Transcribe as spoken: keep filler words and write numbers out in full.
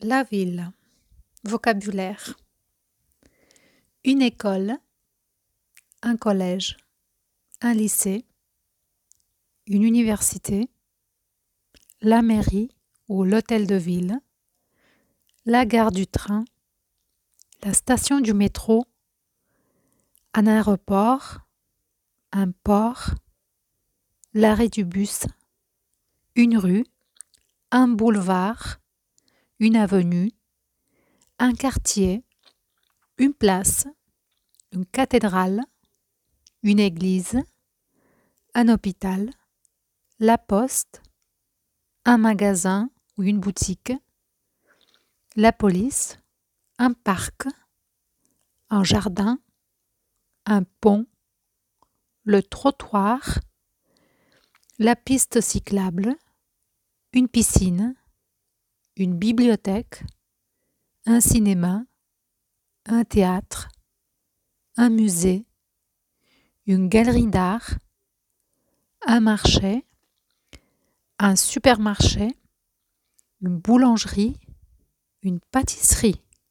La ville. Vocabulaire. Une école, un collège, un lycée, une université, la mairie ou l'hôtel de ville, la gare du train, la station du métro, un aéroport, un port, l'arrêt du bus, une rue, un boulevard, une avenue, un quartier, une place, une cathédrale, une église, un hôpital, la poste, un magasin ou une boutique, la police, un parc, un jardin, un pont, le trottoir, la piste cyclable, une piscine, une bibliothèque, un cinéma, un théâtre, un musée, une galerie d'art, un marché, un supermarché, une boulangerie, une pâtisserie.